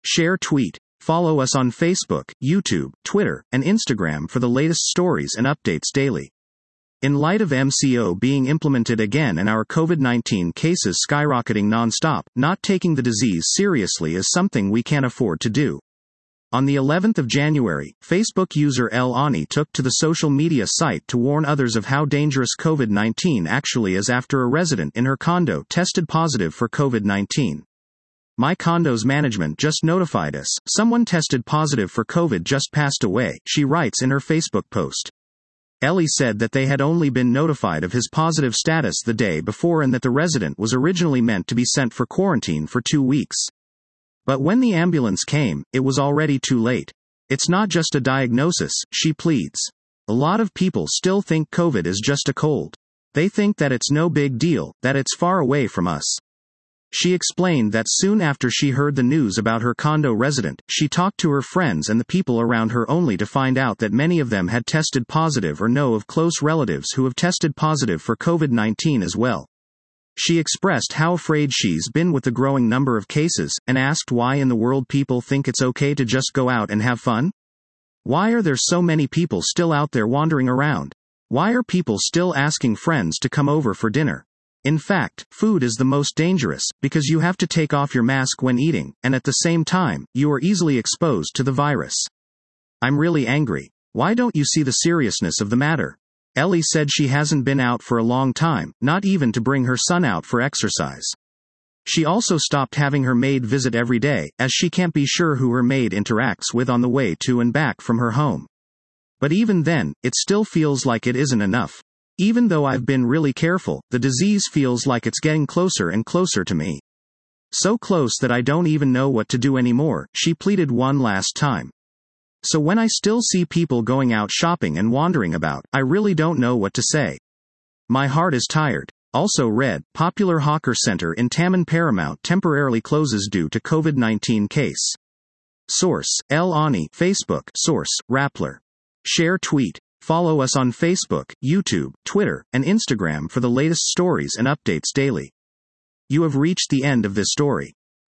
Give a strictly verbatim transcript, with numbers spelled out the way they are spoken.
Share tweet. Follow us on Facebook, YouTube, Twitter, and Instagram for the latest stories and updates daily. In light of M C O being implemented again and our COVID nineteen cases skyrocketing non-stop, not taking the disease seriously is something we can't afford to do. On the eleventh of January, Facebook user El Ani took to the social media site to warn others of how dangerous COVID nineteen actually is after a resident in her condo tested positive for COVID nineteen. My condo's management just notified us, someone tested positive for COVID just passed away, she writes in her Facebook post. Ellie said that they had only been notified of his positive status the day before and that the resident was originally meant to be sent for quarantine for two weeks. But when the ambulance came, it was already too late. It's not just a diagnosis, she pleads. A lot of people still think COVID is just a cold. They think that it's no big deal, that it's far away from us. She explained that soon after she heard the news about her condo resident, she talked to her friends and the people around her only to find out that many of them had tested positive or know of close relatives who have tested positive for COVID nineteen as well. She expressed how afraid she's been with the growing number of cases, and asked why in the world people think it's okay to just go out and have fun? Why are there so many people still out there wandering around? Why are people still asking friends to come over for dinner? In fact, food is the most dangerous, because you have to take off your mask when eating, and at the same time, you are easily exposed to the virus. I'm really angry. Why don't you see the seriousness of the matter? Ellie said she hasn't been out for a long time, not even to bring her son out for exercise. She also stopped having her maid visit every day, as she can't be sure who her maid interacts with on the way to and back from her home. But even then, it still feels like it isn't enough. Even though I've been really careful, the disease feels like it's getting closer and closer to me. So close that I don't even know what to do anymore, she pleaded one last time. So when I still see people going out shopping and wandering about, I really don't know what to say. My heart is tired. Also read, popular hawker center in Taman Paramount temporarily closes due to COVID nineteen case. Source, El Ani, Facebook. Source, Rappler. Share tweet. Follow us on Facebook, YouTube, Twitter, and Instagram for the latest stories and updates daily. You have reached the end of this story.